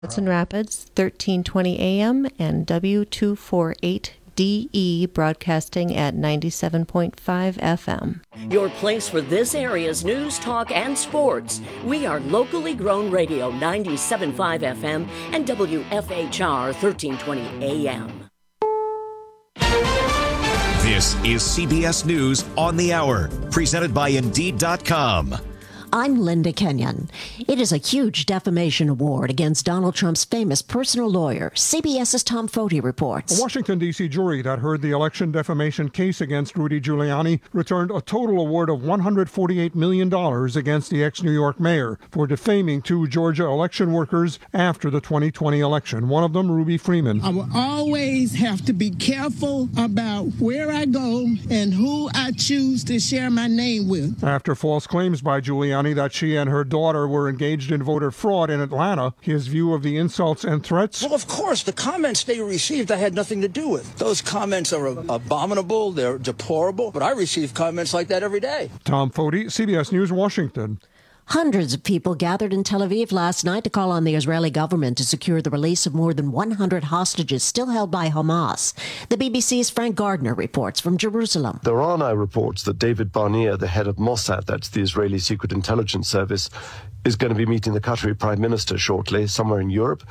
Wisconsin Rapids, 1320 AM and W248DE broadcasting at 97.5 FM. Your place for this area's news, talk, and sports. We are locally grown radio 97.5 FM and WFHR 1320 AM. This is CBS News on the Hour, presented by Indeed.com. I'm Linda Kenyon. It is a huge defamation award against Donald Trump's famous personal lawyer. CBS's Tom Foti reports. A Washington, D.C. jury that heard the election defamation case against Rudy Giuliani returned a total award of $148 million against the ex-New York mayor for defaming two Georgia election workers after the 2020 election. One of them, Ruby Freeman. I will always have to be careful about where I go and who I choose to share my name with. After false claims by Giuliani that she and her daughter were engaged in voter fraud in Atlanta, his view of the insults and threats. Well, of course, the comments they received I had nothing to do with. Those comments are abominable, they're deplorable, but I receive comments like that every day. Tom Foti, CBS News, Washington. Hundreds of people gathered in Tel Aviv last night to call on the Israeli government to secure the release of more than 100 hostages still held by Hamas. The BBC's Frank Gardner reports from Jerusalem. There are now reports that David Barnea, the head of Mossad, that's the Israeli Secret Intelligence Service, is going to be meeting the Qatari Prime Minister shortly, somewhere in Europe,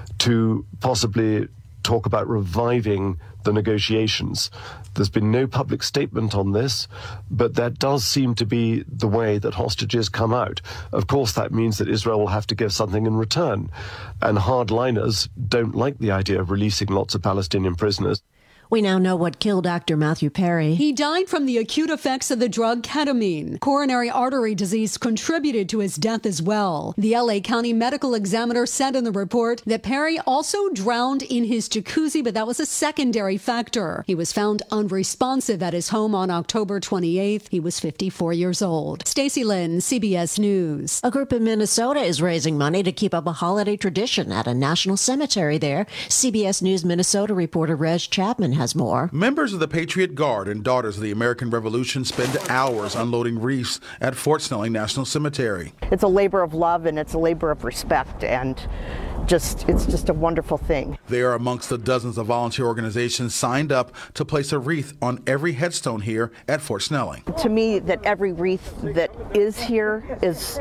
to possibly talk about reviving the negotiations. There's been no public statement on this, but that does seem to be the way that hostages come out. Of course, that means that Israel will have to give something in return. And hardliners don't like the idea of releasing lots of Palestinian prisoners. We now know what killed actor Matthew Perry. He died from the acute effects of the drug ketamine. Coronary artery disease contributed to his death as well. The LA County Medical Examiner said in the report that Perry also drowned in his jacuzzi, but that was a secondary factor. He was found unresponsive at his home on October 28th. He was 54 years old. Stacey Lynn, CBS News. A group in Minnesota is raising money to keep up a holiday tradition at a national cemetery there. CBS News Minnesota reporter Reg Chapman has more. Members of the Patriot Guard and Daughters of the American Revolution spend hours unloading wreaths at Fort Snelling National Cemetery. It's a labor of love and it's a labor of respect, and it's just a wonderful thing. They are amongst the dozens of volunteer organizations signed up to place a wreath on every headstone here at Fort Snelling. To me, that every wreath that is here is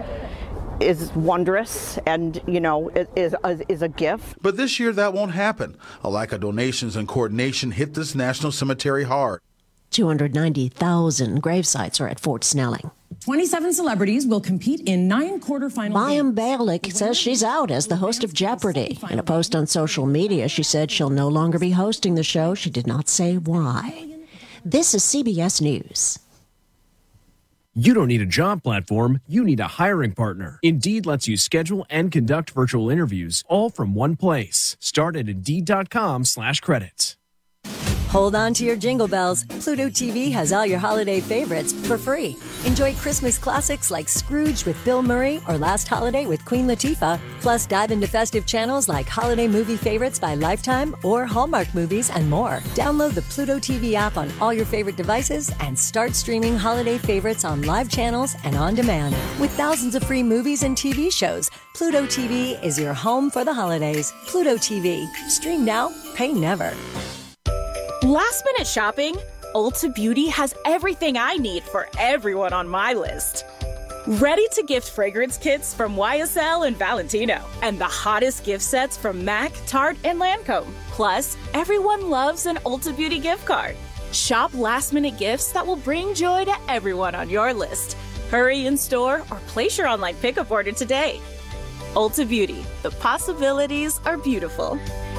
wondrous and, is a gift. But this year that won't happen. A lack of donations and coordination hit this national cemetery hard. 290,000 gravesites are at Fort Snelling. 27 celebrities will compete in 9 quarterfinal Mayim Bialik says she's out as the host of Jeopardy! In a post on social media, she said she'll no longer be hosting the show. She did not say why. This is CBS News. You don't need a job platform, you need a hiring partner. Indeed lets you schedule and conduct virtual interviews all from one place. Start at Indeed.com/credits. Hold on to your jingle bells. Pluto TV has all your holiday favorites for free. Enjoy Christmas classics like Scrooge with Bill Murray or Last Holiday with Queen Latifah. Plus, dive into festive channels like holiday movie favorites by Lifetime or Hallmark movies and more. Download the Pluto TV app on all your favorite devices and start streaming holiday favorites on live channels and on demand. With thousands of free movies and TV shows, Pluto TV is your home for the holidays. Pluto TV. Stream now, pay never. Last minute shopping? Ulta Beauty has everything I need for everyone on my list. Ready to gift fragrance kits from YSL and Valentino. And the hottest gift sets from MAC, Tarte, and Lancome. Plus, everyone loves an Ulta Beauty gift card. Shop last minute gifts that will bring joy to everyone on your list. Hurry in store or place your online pickup order today. Ulta Beauty. The possibilities are beautiful.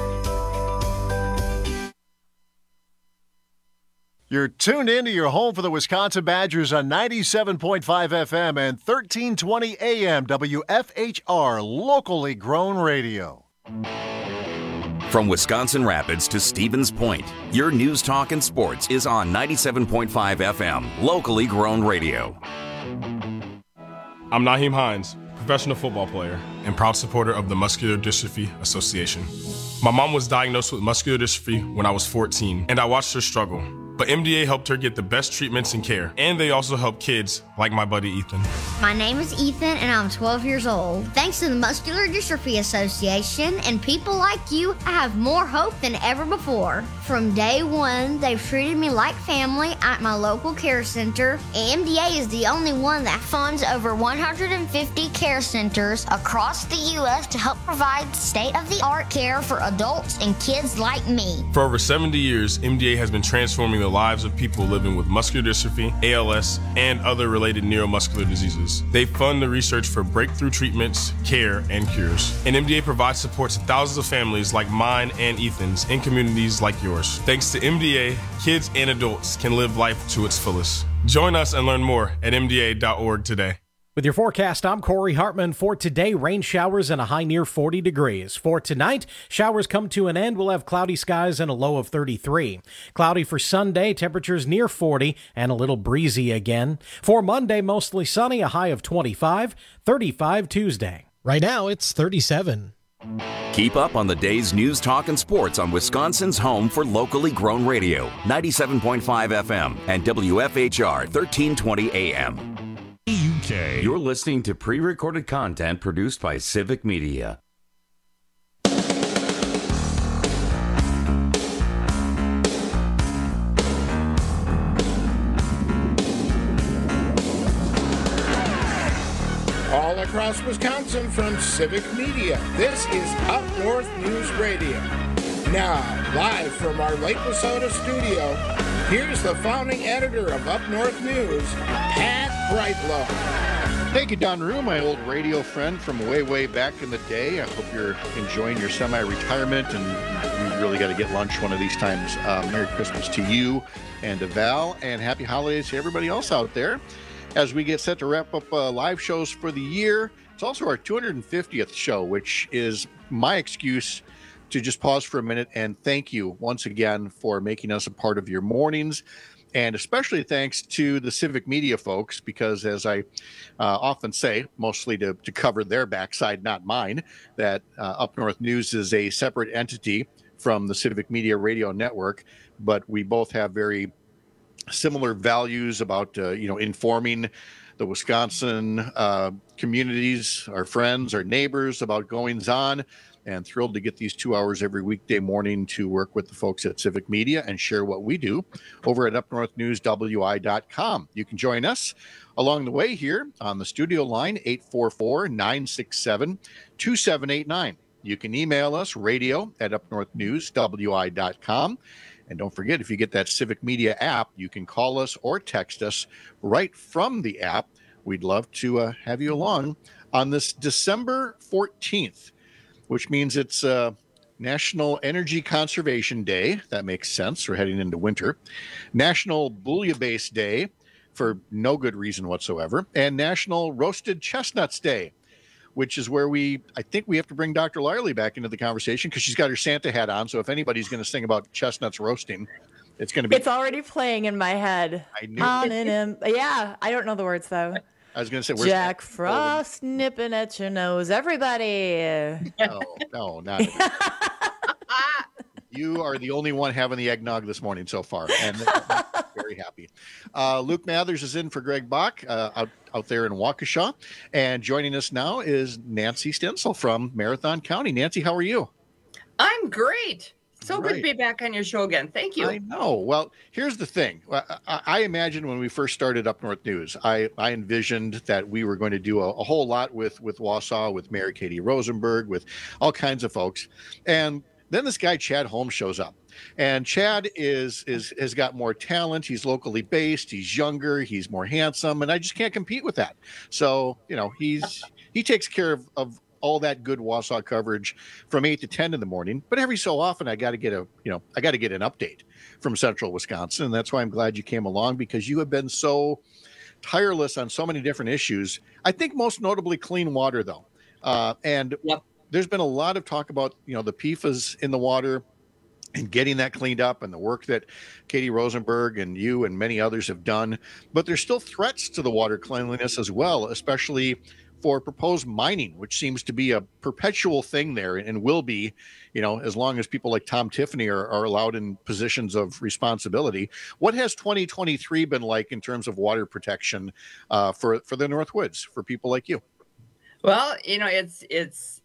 You're tuned in to your home for the Wisconsin Badgers on 97.5 FM and 1320 AM WFHR, locally grown radio. From Wisconsin Rapids to Stevens Point, your news, talk, and sports is on 97.5 FM, locally grown radio. I'm Naheem Hines, professional football player and proud supporter of the Muscular Dystrophy Association. My mom was diagnosed with muscular dystrophy when I was 14, and I watched her struggle. But MDA helped her get the best treatments and care. And they also help kids like my buddy Ethan. My name is Ethan and I'm 12 years old. Thanks to the Muscular Dystrophy Association and people like you, I have more hope than ever before. From day one, they've treated me like family at my local care center. MDA is the only one that funds over 150 care centers across the U.S. to help provide state-of-the-art care for adults and kids like me. For over 70 years, MDA has been transforming the lives of people living with muscular dystrophy, ALS, and other related neuromuscular diseases. They fund the research for breakthrough treatments, care, and cures. And MDA provides support to thousands of families like mine and Ethan's in communities like yours. Thanks to MDA, kids and adults can live life to its fullest. Join us and learn more at MDA.org today. With your forecast, I'm Corey Hartman. For today, rain showers and a high near 40 degrees. For tonight, showers come to an end. We'll have cloudy skies and a low of 33. Cloudy for Sunday, temperatures near 40 and a little breezy again. For Monday, mostly sunny, a high of 25, 35 Tuesday. Right now, it's 37. Keep up on the day's news, talk, and sports on Wisconsin's home for locally grown radio, 97.5 FM and WFHR 1320 AM. UK. You're listening to pre-recorded content produced by Civic Media. All across Wisconsin from Civic Media, this is Up North News Radio. Now, live from our Lake Wissota studio, here's the founding editor of Up North News, Pat Brightlow. Thank you, Don Rue, my old radio friend from way back in the day. I hope you're enjoying your semi-retirement, and we really got to get lunch one of these times. Merry Christmas to you and to Val, and happy holidays to everybody else out there. As we get set to wrap up live shows for the year, it's also our 250th show, which is my excuse to just pause for a minute and thank you once again for making us a part of your mornings. And especially thanks to the Civic Media folks, because as I often say, mostly to cover their backside, not mine, that Up North News is a separate entity from the Civic Media Radio Network, but we both have very similar values about, informing the Wisconsin communities, our friends, our neighbors about goings on. And thrilled to get these 2 hours every weekday morning to work with the folks at Civic Media and share what we do over at upnorthnewswi.com. You can join us along the way here on the studio line, 844-967-2789. You can email us, radio@upnorthnewswi.com. And don't forget, if you get that Civic Media app, you can call us or text us right from the app. We'd love to have you along on this December 14th. Which means it's National Energy Conservation Day. That makes sense. We're heading into winter. National Bouillabaisse Day for no good reason whatsoever. And National Roasted Chestnuts Day, which is where I think we have to bring Dr. Lyerly back into the conversation because she's got her Santa hat on. So if anybody's going to sing about chestnuts roasting, it's going to be... It's already playing in my head. I knew Yeah, I don't know the words though. I was going to say, Jack Frost nipping at your nose, everybody. No, not everybody. You are the only one having the eggnog this morning so far, and I'm very happy. Luke Mathers is in for Greg Bach out there in Waukesha, and joining us now is Nancy Stensel from Marathon County. Nancy, how are you? I'm great. So good to be back on your show again. Thank you. I know. Well, here's the thing. I imagine when we first started Up North News, I envisioned that we were going to do a whole lot with Wausau, with Mayor Katie Rosenberg, with all kinds of folks. And then this guy, Chad Holmes, shows up. And Chad has got more talent. He's locally based. He's younger. He's more handsome. And I just can't compete with that. So, he takes care of all that good Wausau coverage from 8 to 10 in the morning. But every so often I got to get an update from Central Wisconsin. And that's why I'm glad you came along, because you have been so tireless on so many different issues. I think most notably clean water, though. There's been a lot of talk about, the PFAS in the water and getting that cleaned up, and the work that Katie Rosenberg and you and many others have done. But there's still threats to the water cleanliness as well, especially for proposed mining, which seems to be a perpetual thing there and will be, as long as people like Tom Tiffany are allowed in positions of responsibility. What has 2023 been like in terms of water protection for the Northwoods, for people like you? Well, it's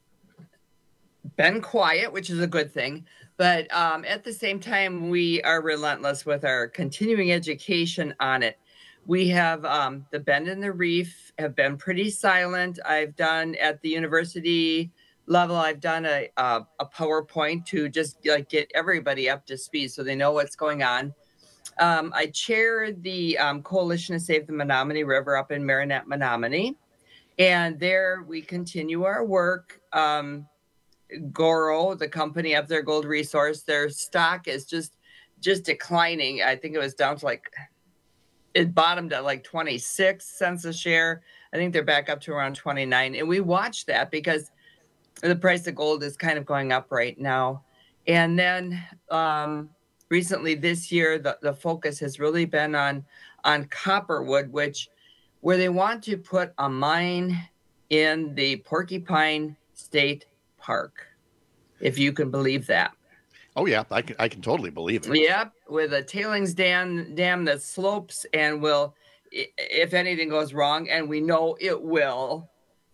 been quiet, which is a good thing. But at the same time, we are relentless with our continuing education on it. We have the Bend and the Reef have been pretty silent. I've done at the university level, I've done a PowerPoint to just get everybody up to speed so they know what's going on. I chair the Coalition to Save the Menominee River up in Marinette, Menominee. And there we continue our work. Goro, the company up there, Gold Resource, their stock is just declining. I think it was down to it bottomed at 26 cents a share. I think they're back up to around 29. And we watch that because the price of gold is kind of going up right now. And then recently this year, the focus has really been on Copperwood, where they want to put a mine in the Porcupine State Park, if you can believe that. Oh yeah, I can totally believe it. Yep, with a tailings dam that slopes and will, if anything goes wrong, and we know it will,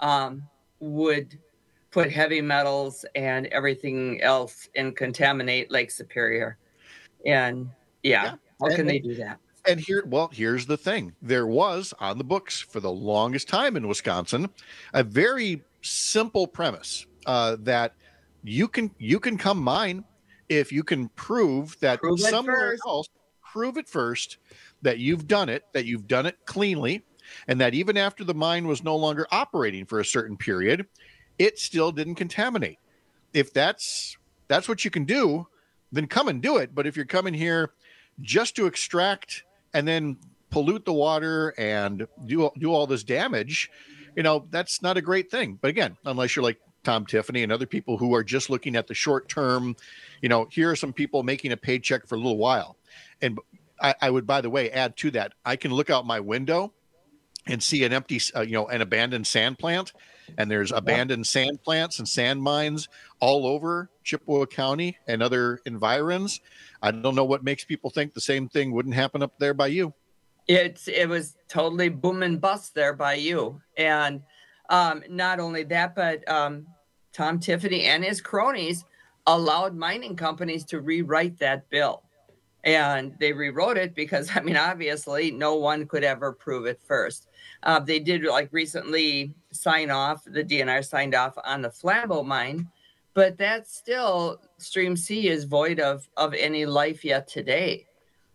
would put heavy metals and everything else and contaminate Lake Superior. And how can they do that? And here's the thing. There was on the books for the longest time in Wisconsin a very simple premise that you can come mine if you can prove that somewhere else, prove it first, that you've done it cleanly, and that even after the mine was no longer operating for a certain period, it still didn't contaminate. If that's what you can do, then come and do it. But if you're coming here just to extract and then pollute the water and do all this damage, that's not a great thing. But again, unless you're like Tom Tiffany and other people who are just looking at the short term, here are some people making a paycheck for a little while. And I would, by the way, add to that, I can look out my window and see an empty, an abandoned sand plant. And there's abandoned sand plants and sand mines all over Chippewa County and other environs. I don't know what makes people think the same thing wouldn't happen up there by you. It was totally boom and bust there by you. And not only that, but Tom Tiffany and his cronies allowed mining companies to rewrite that bill. And they rewrote it because, obviously no one could ever prove it first. They did recently the DNR signed off on the Flambeau mine, but that's still, Stream C is void of any life yet today.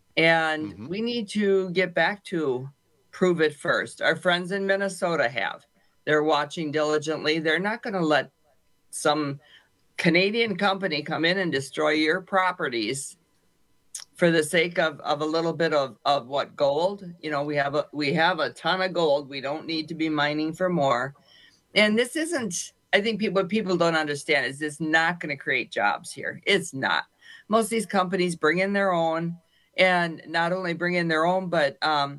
And we need to get back to prove it first. Our friends in Minnesota have. They're watching diligently. They're not going to let some Canadian company come in and destroy your properties for the sake of a little bit of what, gold? We have a ton of gold. We don't need to be mining for more. And this isn't, I think what people don't understand is this not going to create jobs here. It's not. Most of these companies bring in their own, and not only bring in their own, but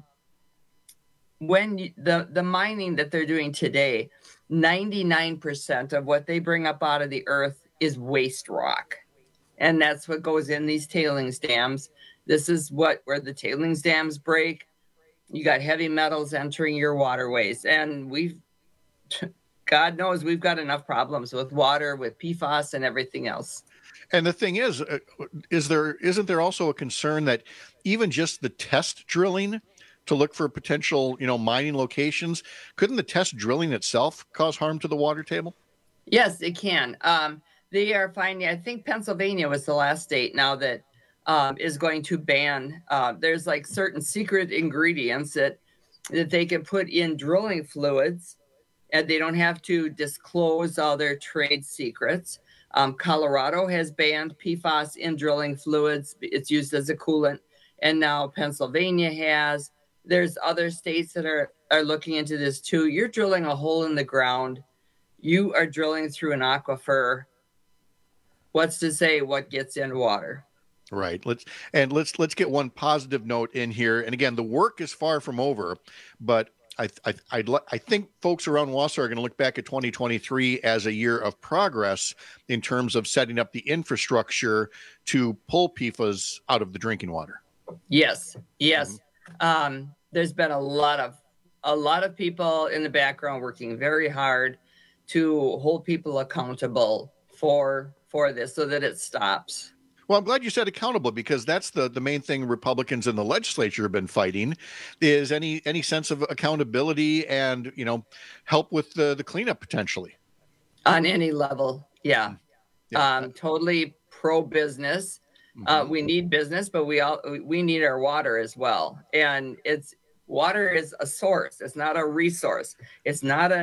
when the mining that they're doing today, 99% of what they bring up out of the earth is waste rock. And that's what goes in these tailings dams. This is where the tailings dams break. You got heavy metals entering your waterways. And God knows we've got enough problems with water, with PFAS and everything else. And the thing isn't there also a concern that even just the test drilling to look for potential, mining locations, couldn't the test drilling itself cause harm to the water table? Yes, it can. They are finding, I think Pennsylvania was the last state now that is going to ban. There's certain secret ingredients that they can put in drilling fluids, and they don't have to disclose all their trade secrets. Colorado has banned PFAS in drilling fluids. It's used as a coolant. And now Pennsylvania has. There's other states that are looking into this too. You're drilling a hole in the ground. You are drilling through an aquifer. What's to say what gets in water? Right. Let's get one positive note in here. And again, the work is far from over, but I think folks around Wausau are going to look back at 2023 as a year of progress in terms of setting up the infrastructure to pull PFAS out of the drinking water. Yes. There's been a lot of people in the background working very hard to hold people accountable for this so that it stops. Well, I'm glad you said accountable, because that's the main thing Republicans in the legislature have been fighting, is any sense of accountability and, help with the cleanup potentially. On any level, yeah. Totally pro-business. We need business, but we need our water as well. And water is a source. It's not a resource. It's not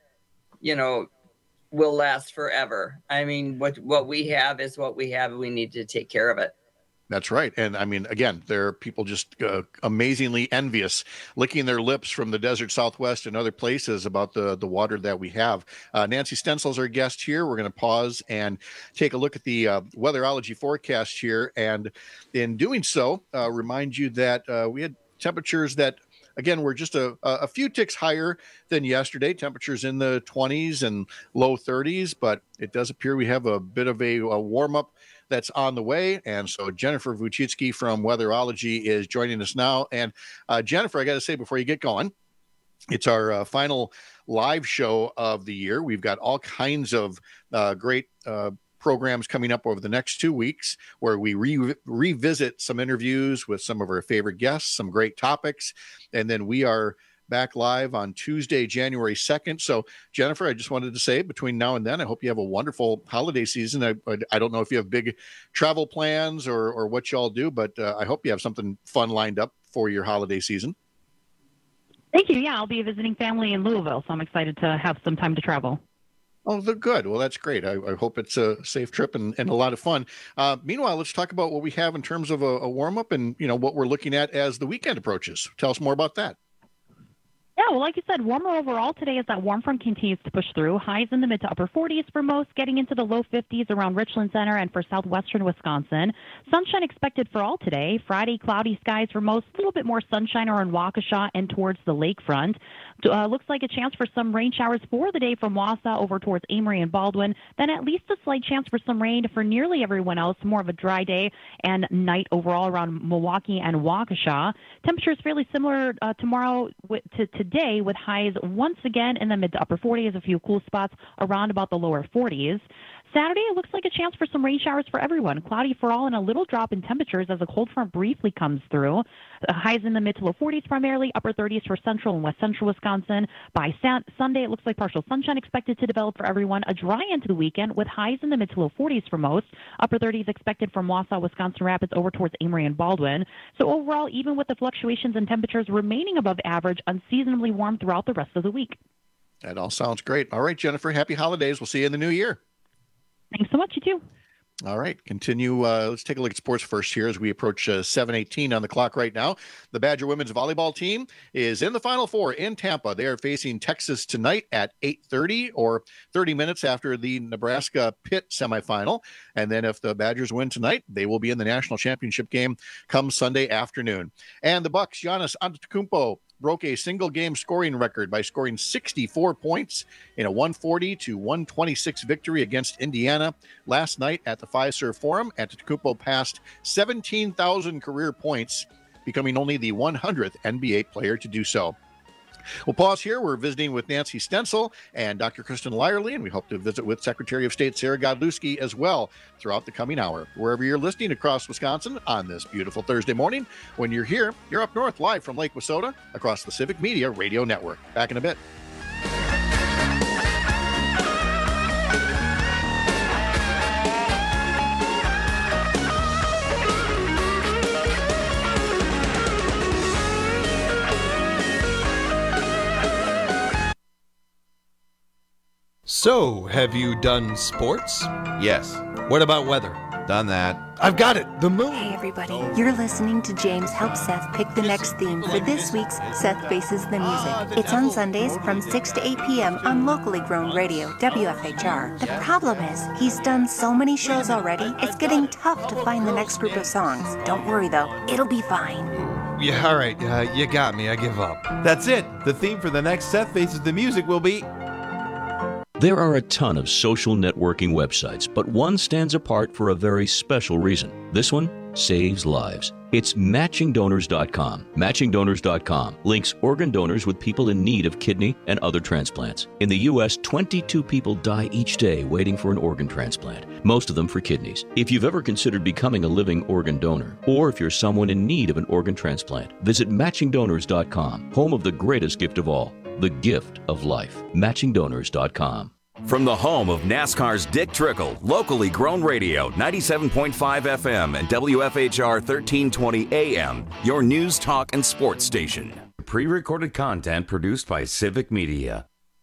will last forever. I mean, what we have is what we have, and we need to take care of it. That's right. And I mean, again, there are people just amazingly envious, licking their lips from the desert Southwest and other places about the water that we have. Nancy Stencil is our guest here. We're going to pause and take a look at the weatherology forecast here. And in doing so, remind you that we had temperatures that, again, we're just a few ticks higher than yesterday. Temperatures in the 20s and low 30s, but it does appear we have a bit of a warm-up that's on the way. And so Jennifer Vuchitsky from Weatherology is joining us now. And Jennifer, I got to say, before you get going, it's our final live show of the year. We've got all kinds of great programs coming up over the next 2 weeks where we revisit some interviews with some of our favorite guests, some great topics. And then we are back live on Tuesday, January 2nd. So, Jennifer, I just wanted to say, between now and then, I hope you have a wonderful holiday season. I don't know if you have big travel plans or what y'all do, but I hope you have something fun lined up for your holiday season. Thank you. Yeah, I'll be visiting family in Louisville, so I'm excited to have some time to travel. Oh, they're good. Well, that's great. I hope it's a safe trip and a lot of fun. Meanwhile, let's talk about what we have in terms of a warm-up and, what we're looking at as the weekend approaches. Tell us more about that. Yeah, well, like you said, warmer overall today as that warm front continues to push through. Highs in the mid to upper 40s for most, getting into the low 50s around Richland Center and for southwestern Wisconsin. Sunshine expected for all today. Friday, cloudy skies for most, a little bit more sunshine around Waukesha and towards the lakefront. Looks like a chance for some rain showers for the day from Wausau over towards Amory and Baldwin. Then at least a slight chance for some rain for nearly everyone else. More of a dry day and night overall around Milwaukee and Waukesha. Temperatures fairly similar tomorrow to today, with highs once again in the mid to upper 40s, a few cool spots around about the lower 40s. Saturday, it looks like a chance for some rain showers for everyone. Cloudy for all and a little drop in temperatures as a cold front briefly comes through. Highs in the mid to low 40s primarily, upper 30s for central and west central Wisconsin. By Sunday, it looks like partial sunshine expected to develop for everyone. A dry end to the weekend with highs in the mid to low 40s for most. Upper 30s expected from Wausau, Wisconsin Rapids over towards Amory and Baldwin. So overall, even with the fluctuations in temperatures remaining above average, unseasonably warm throughout the rest of the week. That all sounds great. All right, Jennifer, happy holidays. We'll see you in the new year. Thanks so much, you too. All right, continue. Let's take a look at sports first here as we approach 7:18 on the clock right now. The Badger women's volleyball team is in the Final Four in Tampa. They are facing Texas tonight at 8:30 or 30 minutes after the Nebraska Pitt semifinal. And then if the Badgers win tonight, they will be in the national championship game come Sunday afternoon. And the Bucks, Giannis Antetokounmpo, broke a single-game scoring record by scoring 64 points in a 140-126 victory against Indiana last night at the Fiserv Forum. Antetokounmpo passed 17,000 career points, becoming only the 100th NBA player to do so. We'll pause here. We're visiting with Nancy Stencil and Dr. Kristen Lyerly, and we hope to visit with Secretary of State Sarah Godlewski as well throughout the coming hour. Wherever you're listening across Wisconsin on this beautiful Thursday morning, when you're here, you're up north live from Lake Wissota across the Civic Media Radio Network. Back in a bit. So, have you done sports? Yes. What about weather? Done that. I've got it! The moon! Hey everybody, you're listening to James help Seth pick the next theme for this week's Seth Faces the Music. It's on Sundays from 6 to 8 p.m. on locally grown radio, WFHR. The problem is, he's done so many shows already, it's getting tough to find the next group of songs. Don't worry though, it'll be fine. Yeah, all right. You got me. I give up. That's it. The theme for the next Seth Faces the Music will be... There are a ton of social networking websites, but one stands apart for a very special reason. This one saves lives. It's MatchingDonors.com. MatchingDonors.com links organ donors with people in need of kidney and other transplants. In the U.S., 22 people die each day waiting for an organ transplant, most of them for kidneys. If you've ever considered becoming a living organ donor, or if you're someone in need of an organ transplant, visit MatchingDonors.com, home of the greatest gift of all, the gift of life. MatchingDonors.com. From the home of NASCAR's Dick Trickle, locally grown radio, 97.5 FM and WFHR 1320 AM, your news, talk, and sports station. Pre-recorded content produced by Civic Media.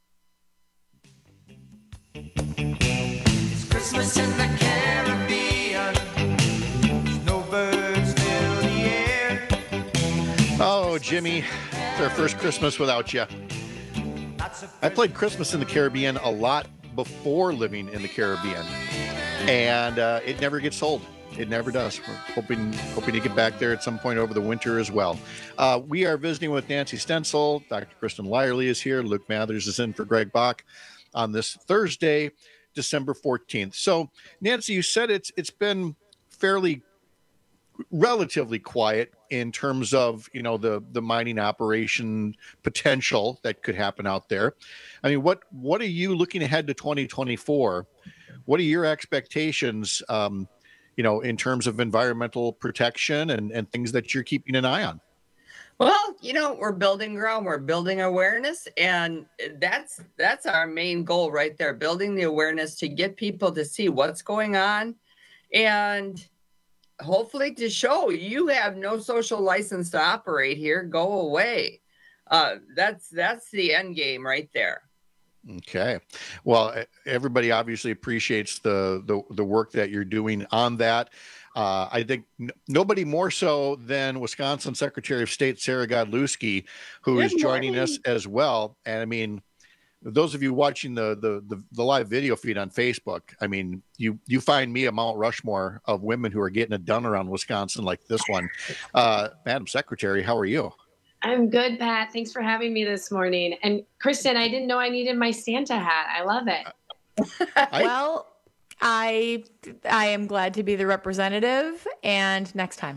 It's Christmas in the Caribbean. Snowbirds fill the air. Oh, Jimmy, it's our first Christmas without you. I played Christmas in the Caribbean a lot before living in the Caribbean, and it never gets old. It never does. We're hoping to get back there at some point over the winter as well. We are visiting with Nancy Stenzel. Dr. Kristen Lyerly is here. Luke Mathers is in for Greg Bach on this Thursday, December 14th. So, Nancy, you said it's been relatively quiet in terms of, the mining operation potential that could happen out there. I mean, what are you looking ahead to 2024? What are your expectations, in terms of environmental protection and things that you're keeping an eye on? Well, we're building ground, we're building awareness, and that's our main goal right there, building the awareness to get people to see what's going on and hopefully to show you have no social license to operate here. Go away. That's the end game right there. Okay. Well, everybody obviously appreciates the work that you're doing on that. I think nobody more so than Wisconsin Secretary of State Sarah Godlewski, who is joining us as well. And I mean, those of you watching the live video feed on Facebook, I mean, you find me a Mount Rushmore of women who are getting it done around Wisconsin like this one. Madam Secretary, how are you? I'm good, Pat. Thanks for having me this morning. And Kristen, I didn't know I needed my Santa hat. I love it. Well, I am glad to be the representative, and next time.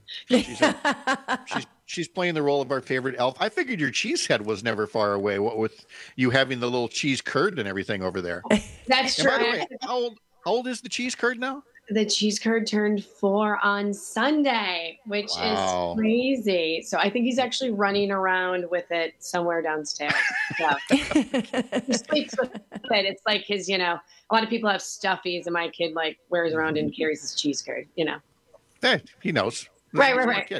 She's playing the role of our favorite elf. I figured your cheese head was never far away. What with you having the little cheese curd and everything over there. That's true. By the way, how old is the cheese curd now? The cheese curd turned 4 on Sunday, which is crazy. So I think he's actually running around with it somewhere downstairs. So he sleeps with it. It's like his, a lot of people have stuffies, and my kid wears around and carries his cheese curd, Hey, he knows. Right.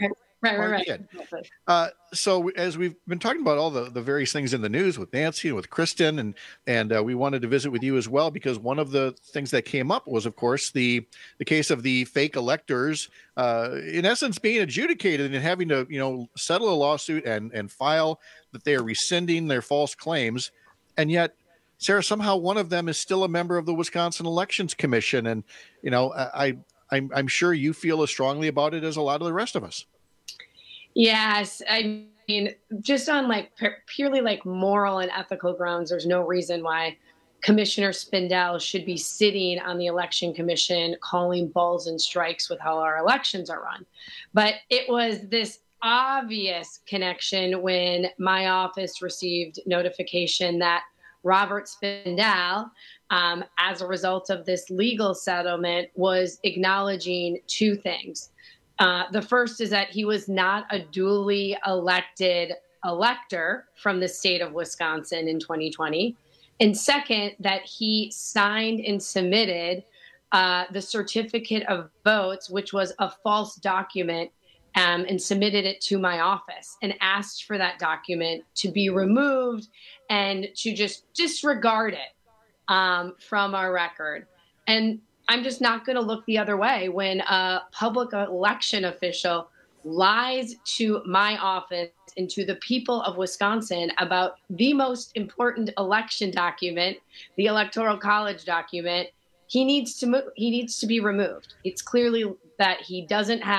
So as we've been talking about all the various things in the news with Nancy and with Kristen, and we wanted to visit with you as well, because one of the things that came up was, of course, the case of the fake electors, in essence, being adjudicated and having to, settle a lawsuit and file that they are rescinding their false claims. And yet, Sarah, somehow one of them is still a member of the Wisconsin Elections Commission. And, I'm sure you feel as strongly about it as a lot of the rest of us. Yes. I mean, just on purely moral and ethical grounds, there's no reason why Commissioner Spindell should be sitting on the Election Commission calling balls and strikes with how our elections are run. But it was this obvious connection when my office received notification that Robert Spindell, as a result of this legal settlement, was acknowledging 2 things. The first is that he was not a duly elected elector from the state of Wisconsin in 2020. And second, that he signed and submitted the certificate of votes, which was a false document, and submitted it to my office and asked for that document to be removed and to just disregard it from our record. And I'm just not going to look the other way when a public election official lies to my office and to the people of Wisconsin about the most important election document, the Electoral College document. He needs to be removed. It's clearly that he doesn't have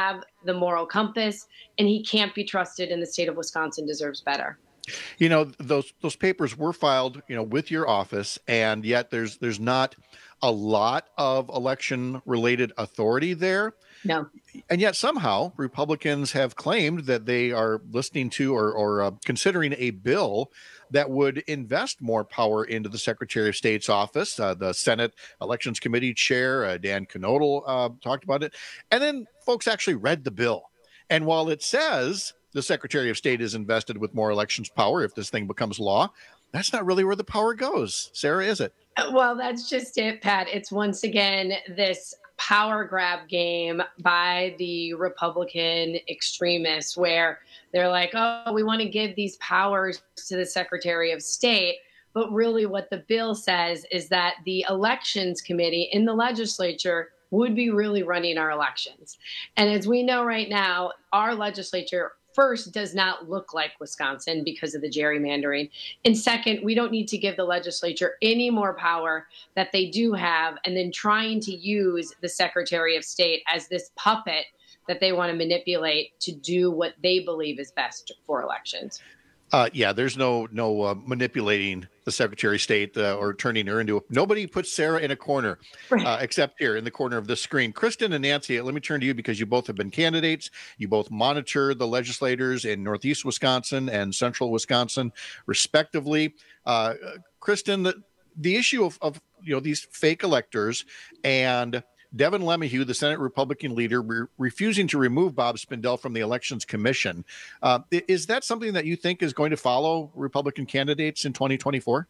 the moral compass, and he can't be trusted, and the state of Wisconsin deserves better. You know, those papers were filed, with your office, and yet there's not a lot of election related authority there. No. And yet somehow Republicans have claimed that they are listening to or considering a bill that would invest more power into the Secretary of State's office. The Senate Elections Committee Chair, Dan Knodel, talked about it. And then folks actually read the bill. And while it says the Secretary of State is invested with more elections power if this thing becomes law, that's not really where the power goes. Sarah, is it? Well, that's just it, Pat. It's once again this power grab game by the Republican extremists where they're like, oh, we want to give these powers to the Secretary of State. But really what the bill says is that the Elections Committee in the legislature would be really running our elections. And as we know right now, our legislature first does not look like Wisconsin because of the gerrymandering. And second, we don't need to give the legislature any more power that they do have, and then trying to use the Secretary of State as this puppet that they want to manipulate to do what they believe is best for elections. There's no manipulating the Secretary of State or turning her into nobody puts Sarah in a corner, except here in the corner of the screen. Kristen and Nancy, let me turn to you because you both have been candidates. You both monitor the legislators in Northeast Wisconsin and Central Wisconsin, respectively. Kristen, the issue of these fake electors and Devin LeMahieu, the Senate Republican leader, refusing to remove Bob Spindell from the Elections Commission. Is that something that you think is going to follow Republican candidates in 2024?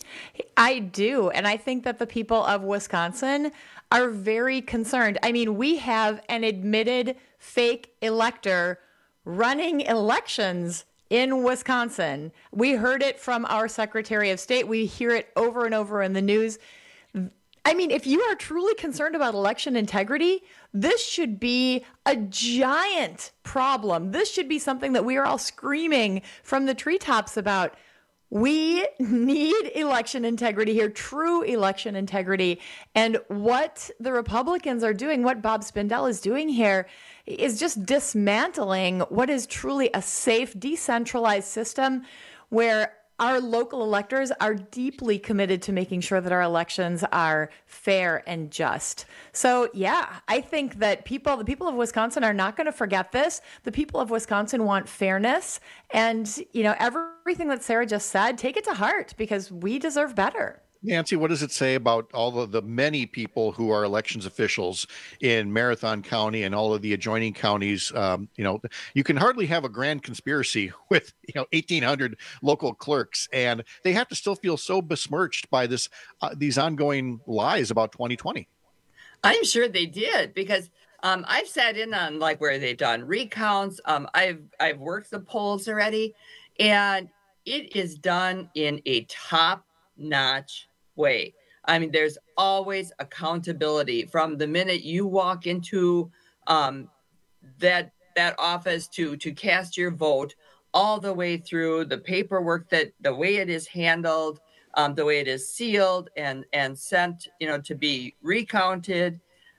I do. And I think that the people of Wisconsin are very concerned. I mean, we have an admitted fake elector running elections in Wisconsin. We heard it from our Secretary of State. We hear it over and over in the news. I mean, if you are truly concerned about election integrity, this should be a giant problem. This should be something that we are all screaming from the treetops about. We need election integrity here, true election integrity. And what the Republicans are doing, what Bob Spindell is doing here, is just dismantling what is truly a safe, decentralized system where our local electors are deeply committed to making sure that our elections are fair and just. So, I think that the people of Wisconsin are not going to forget this. The people of Wisconsin want fairness. And, everything that Sarah just said, take it to heart because we deserve better. Nancy, what does it say about all of the many people who are elections officials in Marathon County and all of the adjoining counties? You can hardly have a grand conspiracy with 1,800 local clerks, and they have to still feel so besmirched by these ongoing lies about 2020. I'm sure they did because I've sat in on where they've done recounts. I've worked the polls already, and it is done in a top-notch way. I mean, there's always accountability from the minute you walk into that office to cast your vote, all the way through the paperwork, that the way it is handled, the way it is sealed and sent, to be recounted.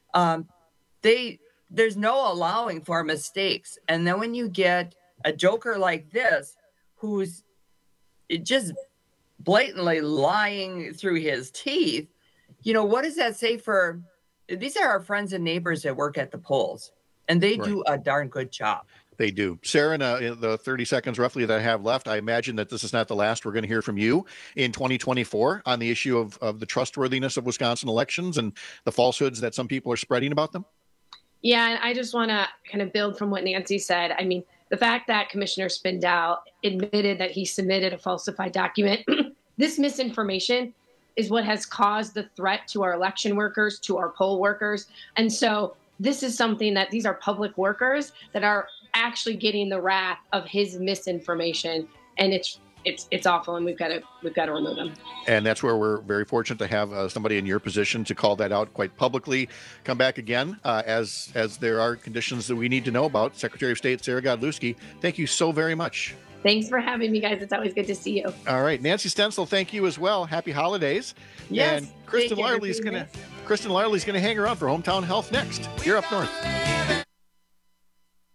There's no allowing for mistakes. And then when you get a joker like this, who's just blatantly lying through his teeth, what does that say for, these are our friends and neighbors that work at the polls, and they do a darn good job. They do. Sarah, in the 30 seconds roughly that I have left, I imagine that this is not the last we're going to hear from you in 2024 on the issue of the trustworthiness of Wisconsin elections and the falsehoods that some people are spreading about them. Yeah, and I just want to kind of build from what Nancy said. I mean, the fact that Commissioner Spindell admitted that he submitted a falsified document, this misinformation is what has caused the threat to our election workers, to our poll workers. And so this is something that these are public workers that are actually getting the wrath of his misinformation. And it's awful, and we've got to remove him. And that's where we're very fortunate to have somebody in your position to call that out quite publicly. Come back again as there are conditions that we need to know about. Secretary of State Sarah Godlewski, thank you so very much. Thanks for having me, guys. It's always good to see you. All right, Nancy Stenzel, thank you as well. Happy holidays. Yes. And Kristen Larley's gonna hang around for Hometown Health next. You're up north.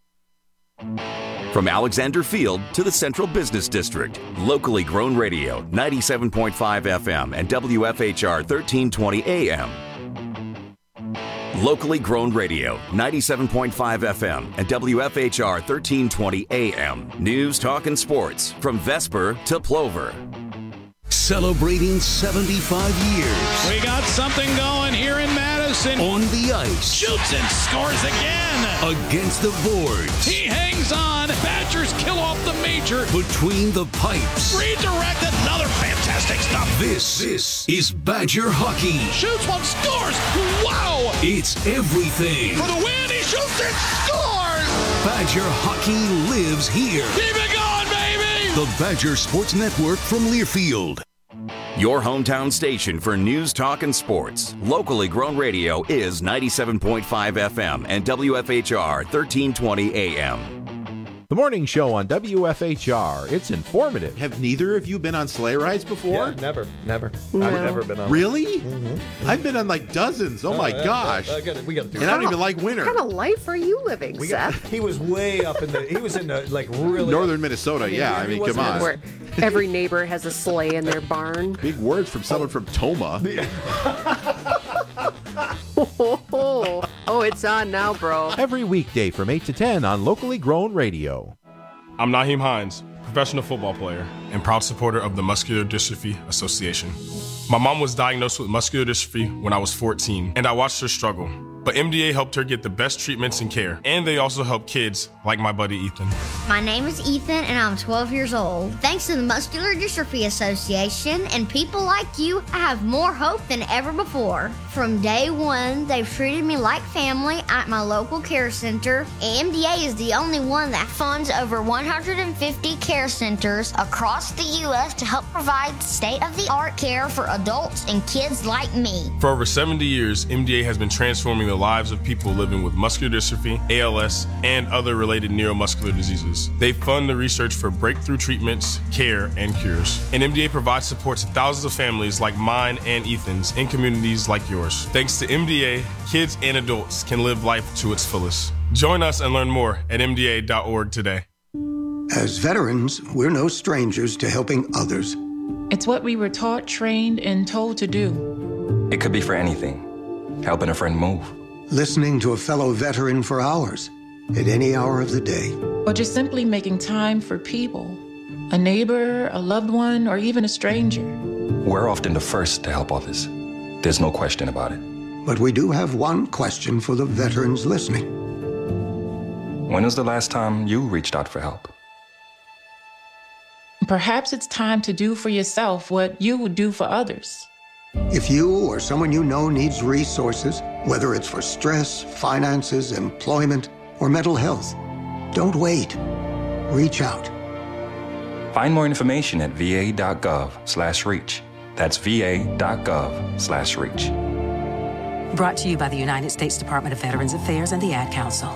From Alexander Field to the Central Business District, locally grown radio, 97.5 FM and WFHR 1320 AM. Locally grown radio, 97.5 FM and WFHR 1320 AM. News, talk, and sports from Vesper to Plover. Celebrating 75 years. We got something going here in Madison. On the ice. Shoots and scores again. Against the boards. He hangs on. Badgers kill off the major. Between the pipes. Redirect, another fantastic stop. This is Badger hockey. Shoots one, scores. Wow. It's everything. For the win, he shoots and scores. Badger hockey lives here. Keep it going, baby. The Badger Sports Network from Learfield. Your hometown station for news, talk, and sports. Locally grown radio is 97.5 FM and WFHR 1320 AM. The morning show on WFHR. It's informative. Have neither of you been on sleigh rides before? Yeah, never. No. I've never been on. Really? Mm-hmm. I've been on like dozens. Oh my gosh. We got to do and I don't even like winter. What kind of life are you living, Seth? He was way up in he was in like really northern Minnesota. I mean, come on. Where every neighbor has a sleigh in their barn. Big words from someone from Toma. Oh, it's on now, bro. Every weekday from 8 to 10 on Locally Grown Radio. I'm Naheem Hines, professional football player and proud supporter of the Muscular Dystrophy Association. My mom was diagnosed with muscular dystrophy when I was 14, and I watched her struggle. But MDA helped her get the best treatments and care, and they also help kids like my buddy Ethan. My name is Ethan, and I'm 12 years old. Thanks to the Muscular Dystrophy Association and people like you, I have more hope than ever before. From day one, they've treated me like family at my local care center. MDA is the only one that funds over 150 care centers across the U.S. to help provide state-of-the-art care for adults and kids like me. For over 70 years, MDA has been transforming the lives of people living with muscular dystrophy, ALS, and other related neuromuscular diseases. They fund the research for breakthrough treatments, care, and cures. And MDA provides support to thousands of families like mine and Ethan's in communities like yours. Thanks to MDA, kids and adults can live life to its fullest. Join us and learn more at MDA.org today. As veterans, we're no strangers to helping others. It's what we were taught, trained, and told to do. It could be for anything. Helping a friend move. Listening to a fellow veteran for hours, at any hour of the day. Or just simply making time for people. A neighbor, a loved one, or even a stranger. We're often the first to help others. There's no question about it. But we do have one question for the veterans listening. When was the last time you reached out for help? Perhaps it's time to do for yourself what you would do for others. If you or someone you know needs resources, whether it's for stress, finances, employment, or mental health, don't wait. Reach out. Find more information at va.gov/reach. That's va.gov/reach. Brought to you by the United States Department of Veterans Affairs and the Ad Council.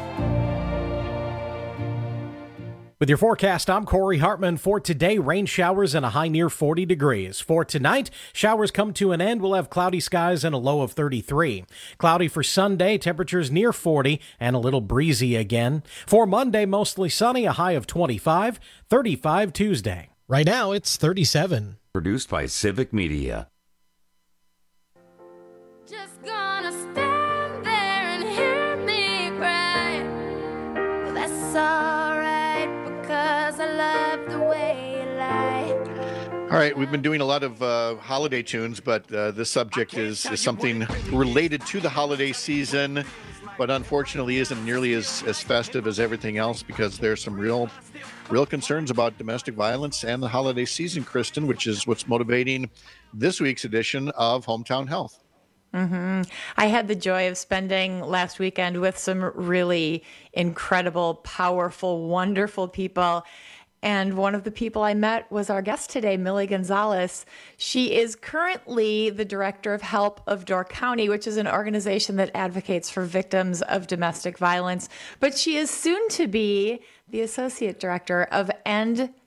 With your forecast, I'm Corey Hartman. For today, rain showers and a high near 40 degrees. For tonight, showers come to an end. We'll have cloudy skies and a low of 33. Cloudy for Sunday, temperatures near 40 and a little breezy again. For Monday, mostly sunny, a high of 25, 35 Tuesday. Right now, it's 37. Produced by Civic Media. Just gonna stand there and hear me cry. Well, that's alright, because I love the way you lie. All right, we've been doing a lot of holiday tunes, but this subject is something related to the holiday season, but unfortunately isn't nearly as festive as everything else, because there's some real concerns about domestic violence and the holiday season, Kristen, which is what's motivating this week's edition of Hometown Health. Mm-hmm. I had the joy of spending last weekend with some really incredible, powerful, wonderful people. And one of the people I met was our guest today, Millie Gonzalez. She is currently the director of HELP of Door County, which is an organization that advocates for victims of domestic violence. But she is soon to be the associate director of End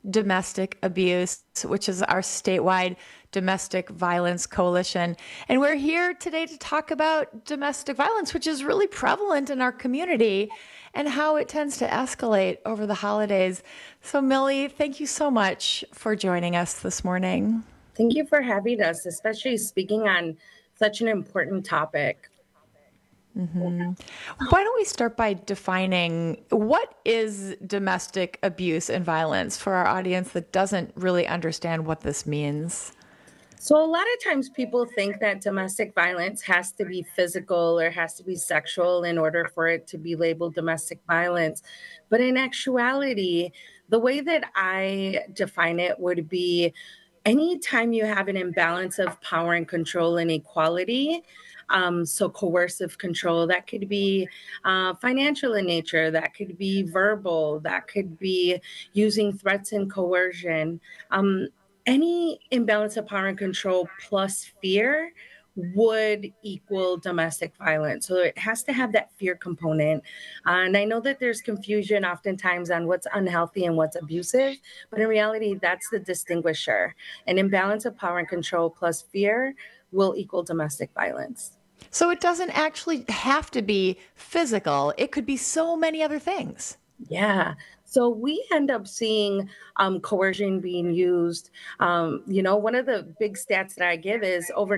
Domestic Abuse, which is our statewide domestic violence coalition. And we're here today to talk about domestic violence, which is really prevalent in our community and how it tends to escalate over the holidays. So Millie, thank you so much for joining us this morning. Thank you for having us, especially speaking on such an important topic. Mm-hmm. Why don't we start by defining what is domestic abuse and violence for our audience that doesn't really understand what this means? So a lot of times people think that domestic violence has to be physical or has to be sexual in order for it to be labeled domestic violence. But in actuality, the way that I define it would be anytime you have an imbalance of power and control and equality. So coercive control, that could be financial in nature, that could be verbal, that could be using threats and coercion. Any imbalance of power and control plus fear would equal domestic violence. So it has to have that fear component. And I know that there's confusion oftentimes on what's unhealthy and what's abusive, but in reality, that's the distinguisher. An imbalance of power and control plus fear will equal domestic violence. So it doesn't actually have to be physical. It could be so many other things. Yeah. So we end up seeing coercion being used. One of the big stats that I give is over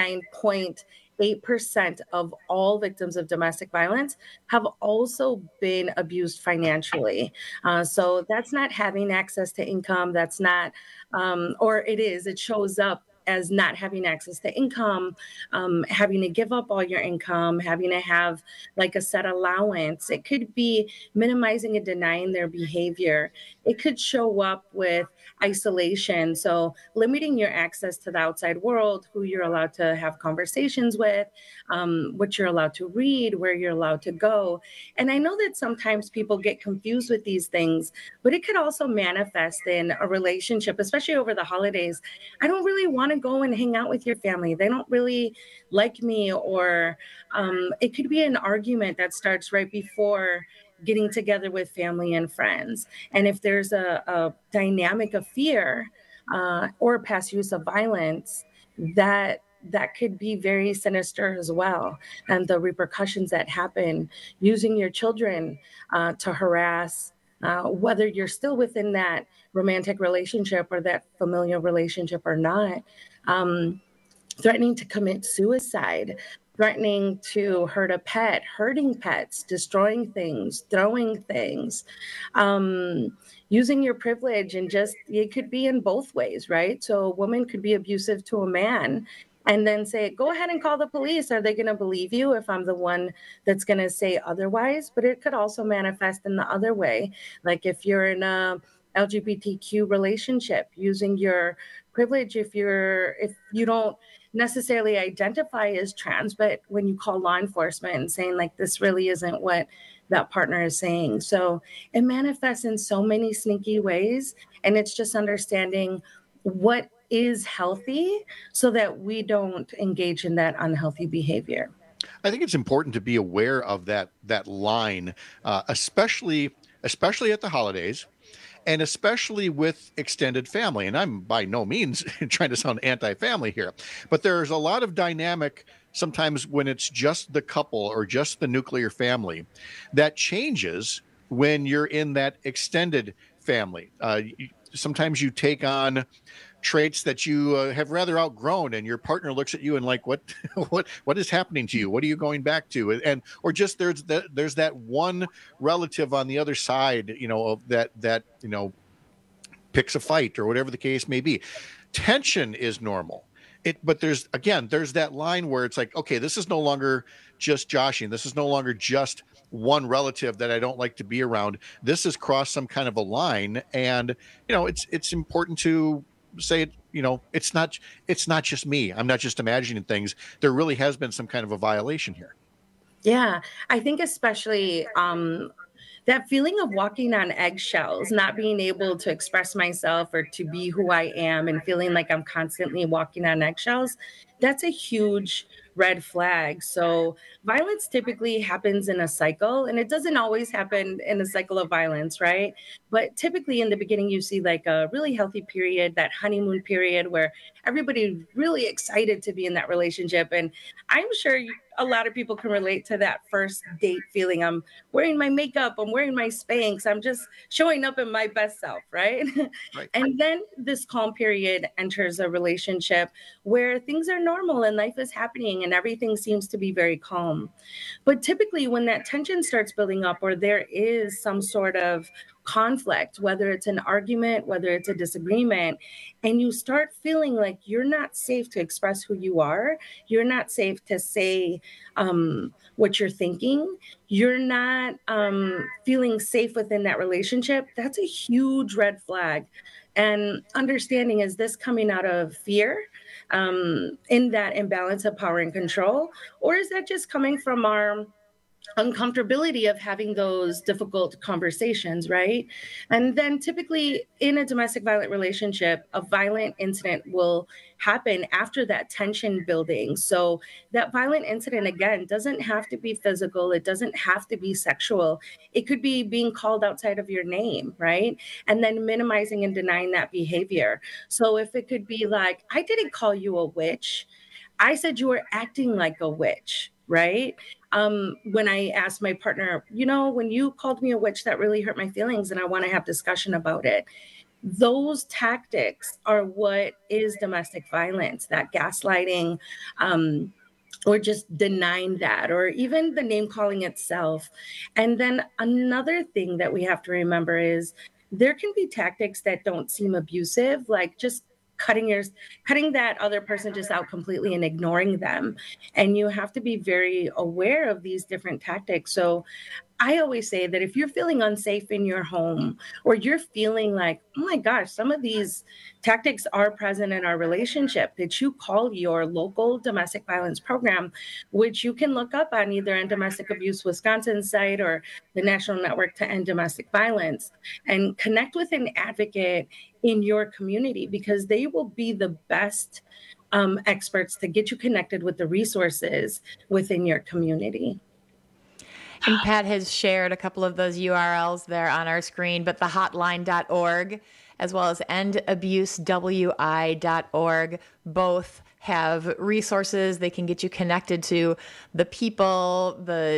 99.8% of all victims of domestic violence have also been abused financially. So that's not having access to income. That's not, or it is, it shows up as not having access to income, having to give up all your income, having to have like a set allowance. It could be minimizing and denying their behavior. It could show up with isolation. So limiting your access to the outside world, who you're allowed to have conversations with, what you're allowed to read, where you're allowed to go. And I know that sometimes people get confused with these things, but it could also manifest in a relationship, especially over the holidays. I don't really want to go and hang out with your family. They don't really like me, or it could be an argument that starts right before getting together with family and friends. And if there's a dynamic of fear or past use of violence, that could be very sinister as well. And the repercussions that happen using your children to harass, whether you're still within that romantic relationship or that familial relationship or not, threatening to commit suicide, threatening to hurt a pet, hurting pets, destroying things, throwing things, using your privilege, and just, it could be in both ways, right? So a woman could be abusive to a man and then say, go ahead and call the police. Are they going to believe you if I'm the one that's going to say otherwise? But it could also manifest in the other way. Like if you're in a LGBTQ relationship, using your privilege, if you don't necessarily identify as trans, but when you call law enforcement and saying like, this really isn't what that partner is saying. So it manifests in so many sneaky ways. And it's just understanding what is healthy so that we don't engage in that unhealthy behavior. I think it's important to be aware of that line, especially at the holidays, and especially with extended family. And I'm by no means trying to sound anti-family here, but there's a lot of dynamic sometimes when it's just the couple or just the nuclear family that changes when you're in that extended family. Sometimes you take on traits that you have rather outgrown, and your partner looks at you and like, what is happening to you? What are you going back to? And or just there's that one relative on the other side, of that picks a fight or whatever the case may be. Tension is normal. But there's that line where it's like, okay, this is no longer just joshing. This is no longer just one relative that I don't like to be around. This has crossed some kind of a line, and it's important to say, it's not just me. I'm not just imagining things. There really has been some kind of a violation here. Yeah, I think especially that feeling of walking on eggshells, not being able to express myself or to be who I am, and feeling like I'm constantly walking on eggshells, that's a huge red flag. So violence typically happens in a cycle, and it doesn't always happen in a cycle of violence, right? But typically in the beginning, you see like a really healthy period, that honeymoon period where everybody's really excited to be in that relationship. And I'm sure a lot of people can relate to that first date feeling. I'm wearing my makeup, I'm wearing my Spanx, I'm just showing up in my best self, right? Right. And then this calm period enters a relationship where things are normal and life is happening and everything seems to be very calm. But typically, when that tension starts building up or there is some sort of conflict, whether it's an argument, whether it's a disagreement, and you start feeling like you're not safe to express who you are, you're not safe to say what you're thinking, you're not feeling safe within that relationship, that's a huge red flag. And understanding, is this coming out of fear in that imbalance of power and control, or is that just coming from our uncomfortability of having those difficult conversations, right? And then typically in a domestic violent relationship, a violent incident will happen after that tension building. So that violent incident, again, doesn't have to be physical. It doesn't have to be sexual. It could be being called outside of your name, right? And then minimizing and denying that behavior. So if it could be like, I didn't call you a witch, I said you were acting like a witch, right? When I asked my partner, when you called me a witch, that really hurt my feelings and I want to have discussion about it. Those tactics are what is domestic violence, that gaslighting, or just denying that, or even the name calling itself. And then another thing that we have to remember is there can be tactics that don't seem abusive, like just cutting that other person just out completely and ignoring them. And you have to be very aware of these different tactics. So I always say that if you're feeling unsafe in your home, or you're feeling like, oh my gosh, some of these tactics are present in our relationship, that you call your local domestic violence program, which you can look up on either on Domestic Abuse Wisconsin site or the National Network to End Domestic Violence, and connect with an advocate in your community, because they will be the best experts to get you connected with the resources within your community. And Pat has shared a couple of those URLs there on our screen, but the hotline.org as well as endabusewI.org both have resources. They can get you connected to the people,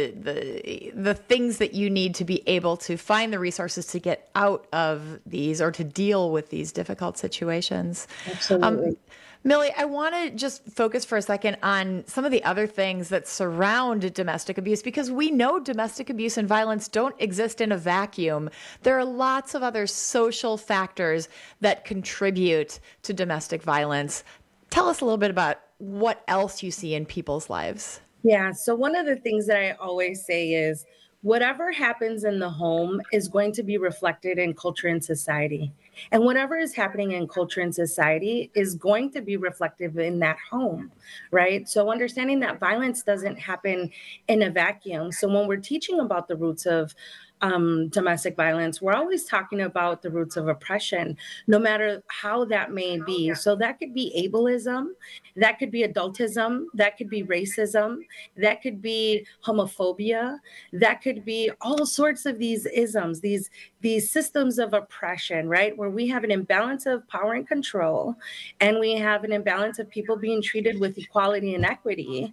the things that you need to be able to find the resources to get out of these or to deal with these difficult situations. Absolutely. Millie, I want to just focus for a second on some of the other things that surround domestic abuse, because we know domestic abuse and violence don't exist in a vacuum. There are lots of other social factors that contribute to domestic violence. Tell us a little bit about what else you see in people's lives. Yeah, so one of the things that I always say is whatever happens in the home is going to be reflected in culture and society. And whatever is happening in culture and society is going to be reflective in that home, right? So understanding that violence doesn't happen in a vacuum. So when we're teaching about the roots of domestic violence, we're always talking about the roots of oppression, no matter how that may be. So that could be ableism, that could be adultism, that could be racism, that could be homophobia, that could be all sorts of these isms, these systems of oppression, right? Where we have an imbalance of power and control, and we have an imbalance of people being treated with equality and equity.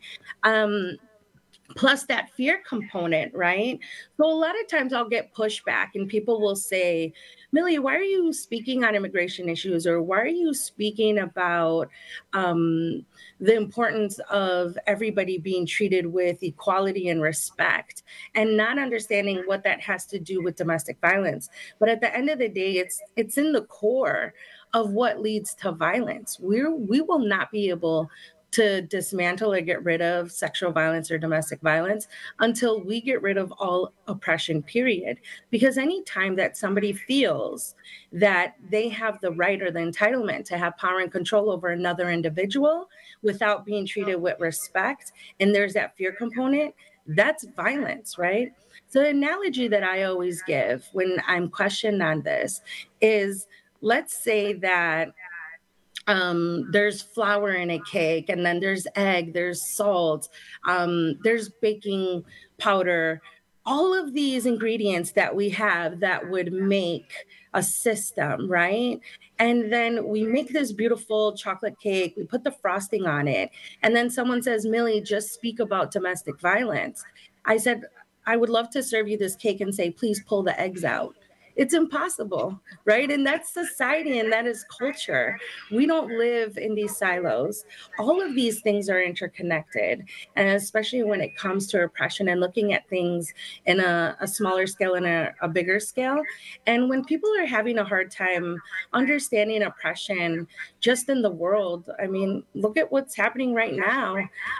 Plus that fear component, right? So a lot of times I'll get pushback and people will say, Millie, why are you speaking on immigration issues? Or why are you speaking about the importance of everybody being treated with equality and respect, and not understanding what that has to do with domestic violence? But at the end of the day, it's in the core of what leads to violence. We will not be able to dismantle or get rid of sexual violence or domestic violence until we get rid of all oppression, period. Because any time that somebody feels that they have the right or the entitlement to have power and control over another individual without being treated with respect, and there's that fear component, that's violence, right? So the analogy that I always give when I'm questioned on this is, let's say that There's flour in a cake, and then there's egg, there's salt, there's baking powder. All of these ingredients that we have that would make a system, right? And then we make this beautiful chocolate cake, we put the frosting on it, and then someone says, Millie, just speak about domestic violence. I said, I would love to serve you this cake and say, please pull the eggs out. It's impossible, right? And that's society, and that is culture. We don't live in these silos. All of these things are interconnected, and especially when it comes to oppression and looking at things in a smaller scale and a bigger scale. And when people are having a hard time understanding oppression just in the world, I mean, look at what's happening right now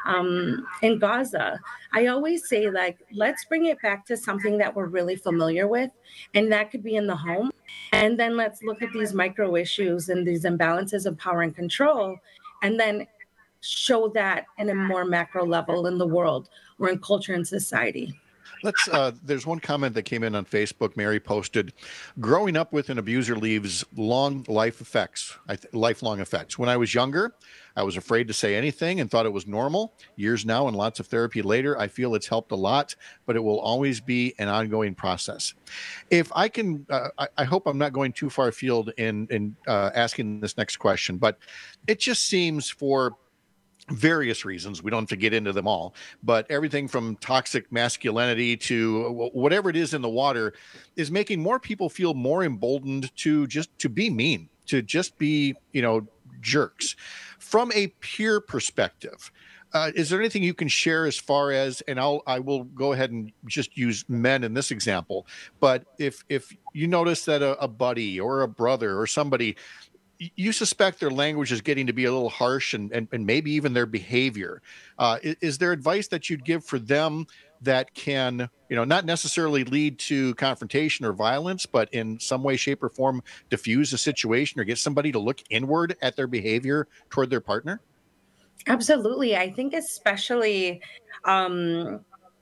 in Gaza. I always say, like, let's bring it back to something that we're really familiar with, and that could be in the home. And then let's look at these micro issues and these imbalances of power and control, and then show that in a more macro level in the world or in culture and society. There's one comment that came in on Facebook. Mary posted, growing up with an abuser leaves lifelong effects. When I was younger, I was afraid to say anything and thought it was normal. Years now and lots of therapy later, I feel it's helped a lot, but it will always be an ongoing process. If I can, I hope I'm not going too far afield in asking this next question, but it just seems for various reasons, we don't have to get into them all, but everything from toxic masculinity to whatever it is in the water is making more people feel more emboldened to be mean, to just be, jerks. From a peer perspective, is there anything you can share as far as, and I will go ahead and just use men in this example, but if you notice that a buddy or a brother or somebody, you suspect their language is getting to be a little harsh and maybe even their behavior. Is there advice that you'd give for them that can, not necessarily lead to confrontation or violence, but in some way, shape, or form diffuse a situation or get somebody to look inward at their behavior toward their partner? Absolutely. I think especially our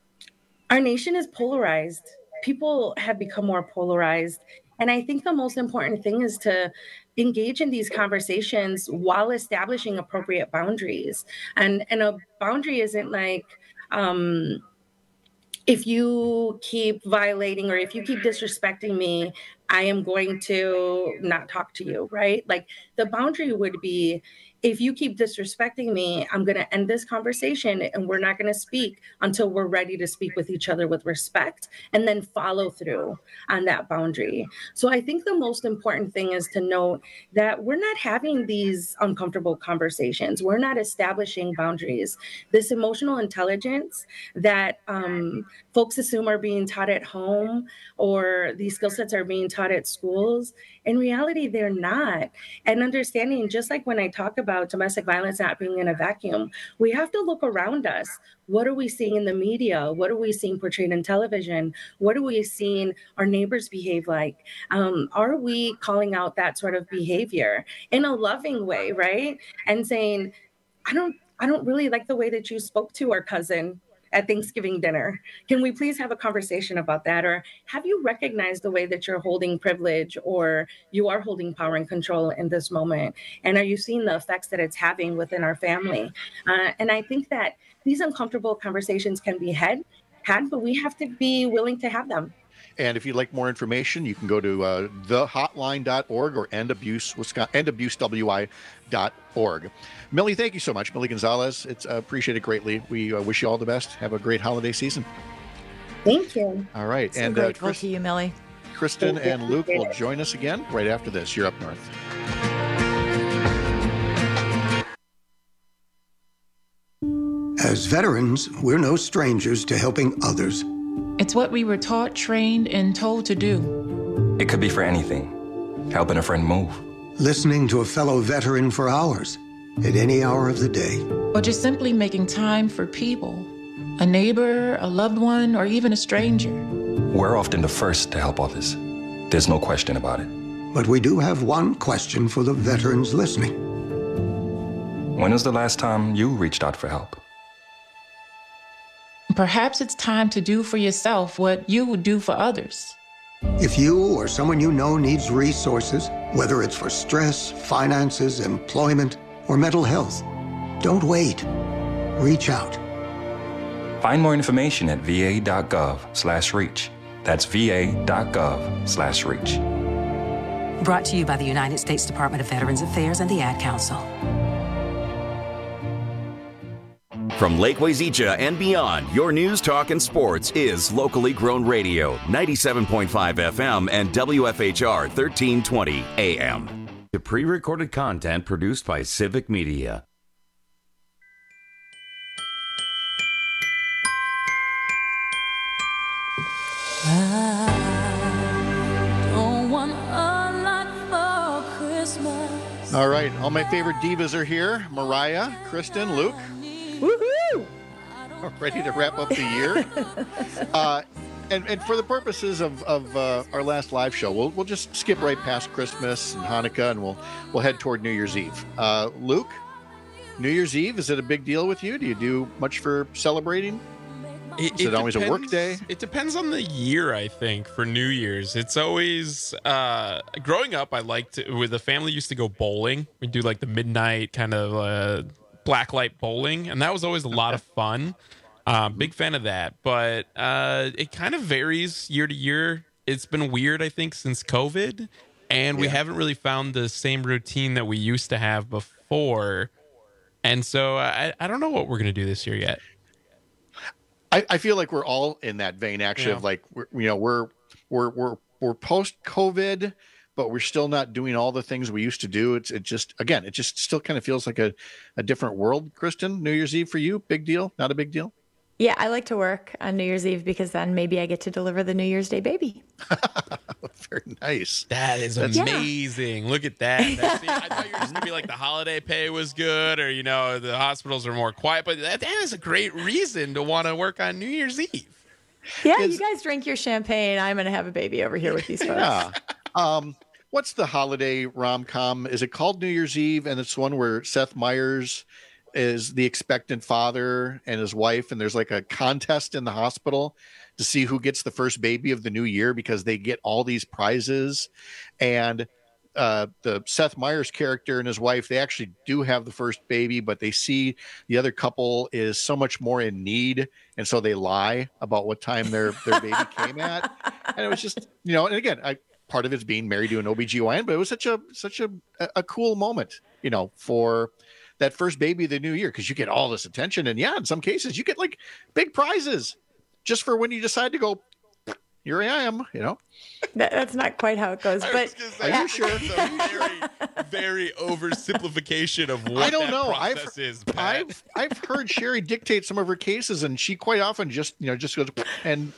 nation is polarized. People have become more polarized. And I think the most important thing is to engage in these conversations while establishing appropriate boundaries. And a boundary isn't like, if you keep violating or if you keep disrespecting me, I am going to not talk to you, right? Like the boundary would be, if you keep disrespecting me, I'm going to end this conversation and we're not going to speak until we're ready to speak with each other with respect and then follow through on that boundary. So I think the most important thing is to note that we're not having these uncomfortable conversations. We're not establishing boundaries. This emotional intelligence that folks assume are being taught at home or these skill sets are being taught at schools, in reality, they're not. And understanding, just like when I talk about domestic violence not being in a vacuum, we have to look around us. What are we seeing in the media? What are we seeing portrayed in television? What are we seeing our neighbors behave like? Are we calling out that sort of behavior in a loving way, right? And saying, I don't really like the way that you spoke to our cousin at Thanksgiving dinner. Can we please have a conversation about that? Or have you recognized the way that you're holding privilege or you are holding power and control in this moment? And are you seeing the effects that it's having within our family? And I think that these uncomfortable conversations can be had, but we have to be willing to have them. And if you'd like more information, you can go to thehotline.org or endabusewwi.org. Millie, thank you so much. Millie Gonzalez, it's appreciated greatly. We wish you all the best. Have a great holiday season. Thank you. All right. So grateful to you, Millie. Kristen and Luke will join us again right after this. You're up north. As veterans, we're no strangers to helping others. It's what we were taught, trained, and told to do. It could be for anything. Helping a friend move. Listening to a fellow veteran for hours, at any hour of the day. Or just simply making time for people. A neighbor, a loved one, or even a stranger. We're often the first to help others. There's no question about it. But we do have one question for the veterans listening. When was the last time you reached out for help? Perhaps it's time to do for yourself what you would do for others. If you or someone you know needs resources, whether it's for stress, finances, employment, or mental health. Don't wait. Reach out. Find more information at va.gov/reach. That's va.gov/reach. Brought to you by the United States Department of Veterans Affairs and the Ad Council. From Lake Wazeecha and beyond, your news, talk, and sports is locally grown radio, 97.5 FM and WFHR 1320 AM. The pre-recorded content produced by Civic Media. All right, all my favorite divas are here. Mariah, Kristen, Luke. Woohoo! Ready to wrap up the year. And for the purposes of our last live show, we'll just skip right past Christmas and Hanukkah, and we'll head toward New Year's Eve. Luke, New Year's Eve, is it a big deal with you? Do you do much for celebrating? Is it always a work day? It depends on the year, I think, for New Year's. It's always, growing up, I liked, with the family used to go bowling. We'd do like the midnight kind of blacklight bowling, and that was always a lot of fun. Big fan of that, but it kind of varies year to year. It's been weird, I think, since COVID, and we haven't really found the same routine that we used to have before. And so I don't know what we're going to do this year yet. I feel like we're all in that vein, actually, of like we're post COVID, but we're still not doing all the things we used to do. It just still kind of feels like a different world. Kristen, New Year's Eve for you, big deal? Not a big deal? Yeah, I like to work on New Year's Eve because then maybe I get to deliver the New Year's Day baby. Very nice. That's amazing. Yeah. Look at that. I thought you were just going to be like the holiday pay was good, or, the hospitals are more quiet. But that is a great reason to want to work on New Year's Eve. Yeah, you guys drink your champagne. I'm going to have a baby over here with these folks. Yeah. What's the holiday rom-com? Is it called New Year's Eve? And it's one where Seth Meyers is the expectant father and his wife, and there's like a contest in the hospital to see who gets the first baby of the new year because they get all these prizes. And the Seth Meyers character and his wife, they actually do have the first baby, but they see the other couple is so much more in need, and so they lie about what time their baby came at. And it was just, and again, part of it's being married to an OBGYN, but it was such a cool moment, for that first baby of the new year, because you get all this attention, and in some cases you get like big prizes just for when you decide to go, here I am, That's not quite how it goes, but are you sure? It's a very, very oversimplification of what process is, Pat. I've heard Sherry dictate some of her cases, and she quite often just goes, and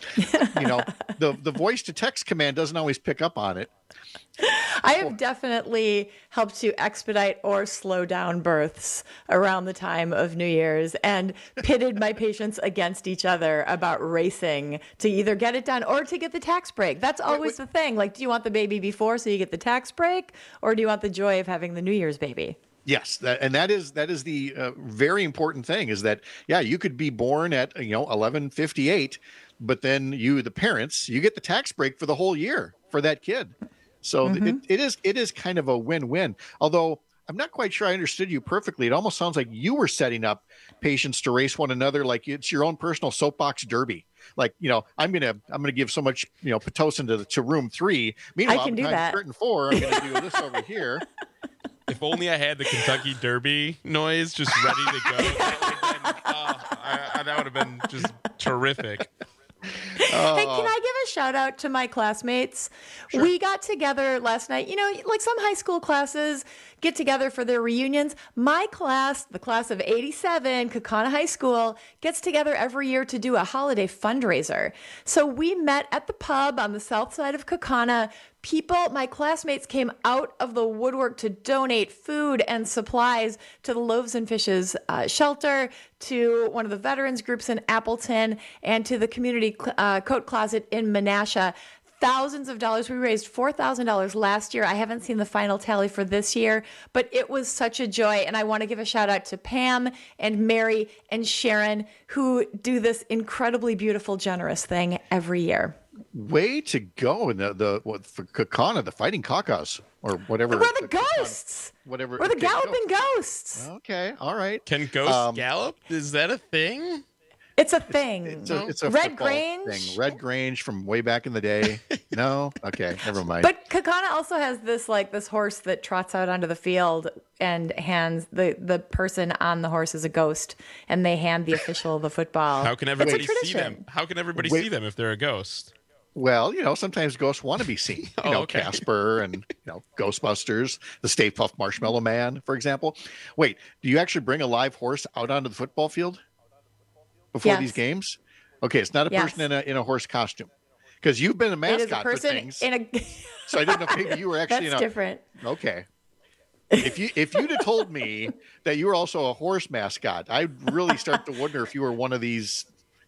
the voice to text command doesn't always pick up on it. I have definitely helped to expedite or slow down births around the time of New Year's and pitted my patients against each other about racing to either get it done or to get the tax break. That's always the thing. Like, do you want the baby before so you get the tax break, or do you want the joy of having the New Year's baby? Yes, that is the very important thing, is that, you could be born at 11:58, but then the parents, you get the tax break for the whole year for that kid. So it is kind of a win-win. Although I'm not quite sure I understood you perfectly. It almost sounds like you were setting up patients to race one another, like it's your own personal soapbox derby. Like, I'm gonna give so much Pitocin to room 3. Meanwhile, I can do that. Curtain 4, I'm gonna do this over here. If only I had the Kentucky Derby noise just ready to go. That would have been just terrific. Hey, can I give a shout out to my classmates? Sure. We got together last night. Like some high school classes get together for their reunions. My class, the class of 87, Kaukauna High School, gets together every year to do a holiday fundraiser. So we met at the pub on the south side of Kaukauna. My classmates came out of the woodwork to donate food and supplies to the Loaves and Fishes shelter, to one of the veterans groups in Appleton, and to the community coat closet in Menasha. Thousands of dollars. We raised $4,000 last year. I haven't seen the final tally for this year, but it was such a joy. And I want to give a shout out to Pam and Mary and Sharon, who do this incredibly beautiful, generous thing every year. Way to go! And for Kakana, the Fighting Kakas, or whatever. We're the ghosts. Whatever. We're the galloping ghosts. Okay, all right. Can ghosts gallop? Is that a thing? It's a thing. It's a Red football Grange thing. Red Grange from way back in the day. No, okay, never mind. But Kakana also has this horse that trots out onto the field and hands the person on the horse is a ghost, and they hand the official the football. How can everybody see them? How can everybody see them if they're a ghost? Well, sometimes ghosts want to be seen. Okay. Casper and Ghostbusters, the Stay Puft Marshmallow Man, for example. Wait, do you actually bring a live horse out onto the football field before these games? Okay, it's not a person in a horse costume, because you've been a mascot for things. So I didn't know if maybe you were actually That's different. Okay. If you'd have told me that you were also a horse mascot, I'd really start to wonder if you were one of these,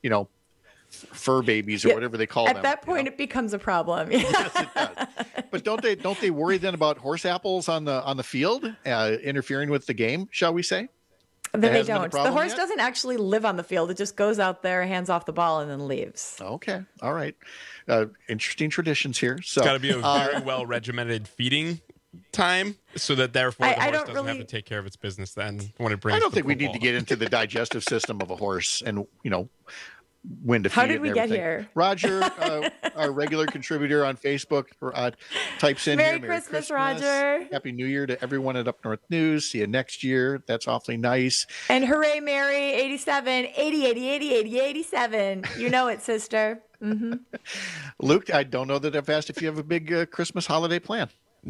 fur babies or whatever they call them. At that point, it becomes a problem. Yes, it does. But don't they worry then about horse apples on the field interfering with the game? Shall we say? They don't. The horse doesn't actually live on the field. It just goes out there, hands off the ball, and then leaves. Okay. All right. Interesting traditions here. So it's got to be a very well regimented feeding time, so that therefore the horse doesn't have to take care of its business then when it brings. I don't think we need to get into the digestive system of a horse and when to feed it. How did we get here? Roger, our regular contributor on Facebook, types in Merry here. Christmas, Roger. Happy New Year to everyone at Up North News. See you next year. That's awfully nice. And hooray, Mary, 87, 80, 80, 80, 80, 87. You know it, sister. Mm-hmm. Luke, I don't know that I've asked if you have a big Christmas holiday plan.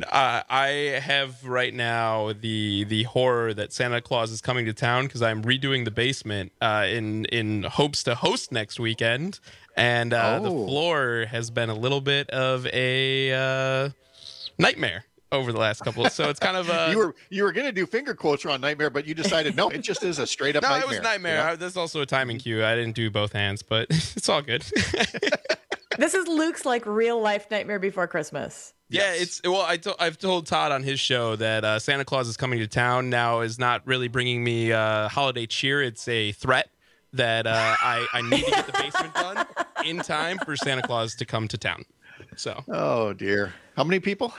I have right now the horror that Santa Claus is coming to town, because I'm redoing the basement in hopes to host next weekend, and the floor has been a little bit of a nightmare over the last couple. So it's kind of you were going to do finger quotes around nightmare, but you decided no, it just is a straight up nightmare. No, it was nightmare. There's also a timing cue. I didn't do both hands, but it's all good. This is Luke's real life Nightmare Before Christmas. Yeah, I've told Todd on his show that Santa Claus is coming to town now is not really bringing me holiday cheer. It's a threat that I need to get the basement done in time for Santa Claus to come to town. So. Oh dear, how many people?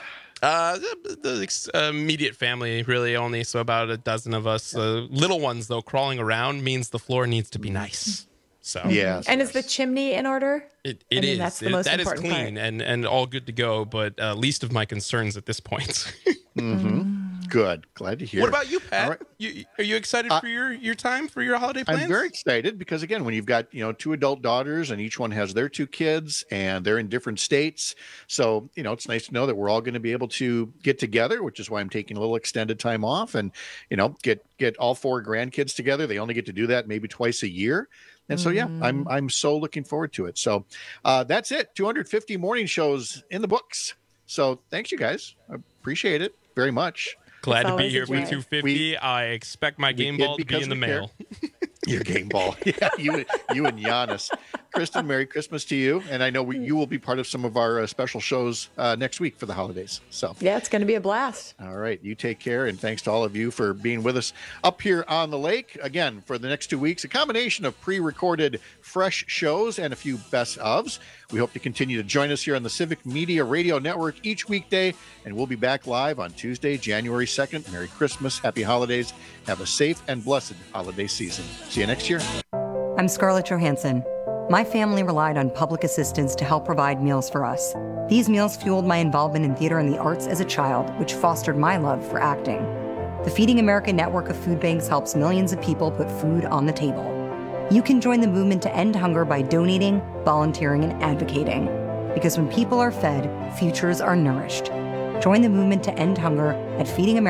The immediate family, really only, so about a dozen of us. Little ones though, crawling around means the floor needs to be nice. So yes. And is the chimney in order? It is. That's the most important clean part. and all good to go, but least of my concerns at this point. Mm-hmm. Good. Glad to hear. What about you, Pat? Right. Are you excited for your time, for your holiday plans? I'm very excited because, again, when you've got 2 adult daughters and each one has their 2 kids and they're in different states, so it's nice to know that we're all going to be able to get together, which is why I'm taking a little extended time off and get all 4 grandkids together. They only get to do that maybe twice a year. And so, yeah, I'm so looking forward to it. So that's it. 250 morning shows in the books. So thanks, you guys. I appreciate it very much. Glad to be here for 250. I expect my game ball to be in the mail. Your game ball. Yeah, you and Giannis. Kristen, Merry Christmas to you. And I know you will be part of some of our special shows next week for the holidays. So yeah, it's going to be a blast. All right. You take care. And thanks to all of you for being with us up here on the lake. Again, for the next 2 weeks, a combination of pre-recorded fresh shows and a few best ofs. We hope to continue to join us here on the Civic Media Radio Network each weekday. And we'll be back live on Tuesday, January 2nd. Merry Christmas. Happy holidays. Have a safe and blessed holiday season. See you next year. I'm Scarlett Johansson. My family relied on public assistance to help provide meals for us. These meals fueled my involvement in theater and the arts as a child, which fostered my love for acting. The Feeding America network of food banks helps millions of people put food on the table. You can join the movement to end hunger by donating, volunteering, and advocating. Because when people are fed, futures are nourished. Join the movement to end hunger at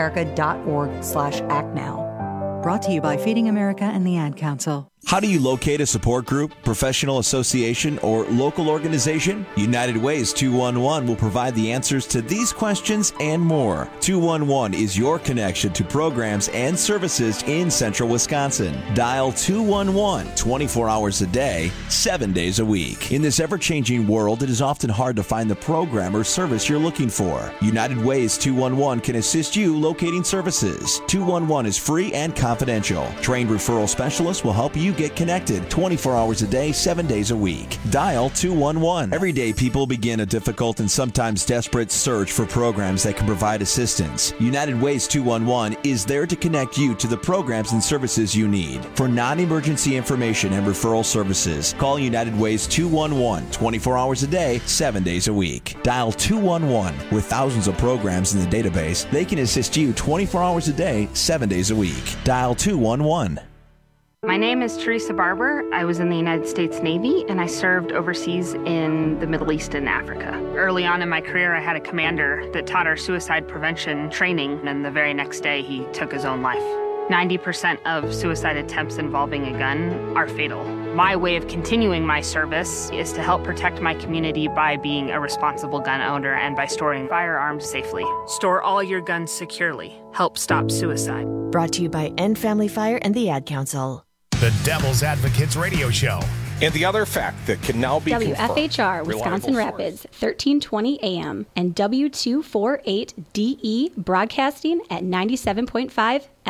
feedingamerica.org/act now. Brought to you by Feeding America and the Ad Council. How do you locate a support group, professional association, or local organization? United Ways 211 will provide the answers to these questions and more. 211 is your connection to programs and services in central Wisconsin. Dial 211 24 hours a day, 7 days a week. In this ever-changing world, it is often hard to find the program or service you're looking for. United Ways 211 can assist you locating services. 211 is free and confidential. Trained referral specialists will help you get connected 24 hours a day, 7 days a week. Dial 211. Every day, people begin a difficult and sometimes desperate search for programs that can provide assistance. United Ways 211 is there to connect you to the programs and services you need. For non-emergency information and referral services, call United Ways 211 24 hours a day, 7 days a week. Dial 211. With thousands of programs in the database, they can assist you 24 hours a day, 7 days a week. Dial 211. My name is Teresa Barber. I was in the United States Navy, and I served overseas in the Middle East and Africa. Early on in my career, I had a commander that taught our suicide prevention training, and the very next day, he took his own life. 90% of suicide attempts involving a gun are fatal. My way of continuing my service is to help protect my community by being a responsible gun owner and by storing firearms safely. Store all your guns securely. Help stop suicide. Brought to you by End Family Fire and the Ad Council. The Devil's Advocates Radio Show. And the other fact that can now be WFHR, Wisconsin Rapids, 1320 AM, and W248DE broadcasting at 97.5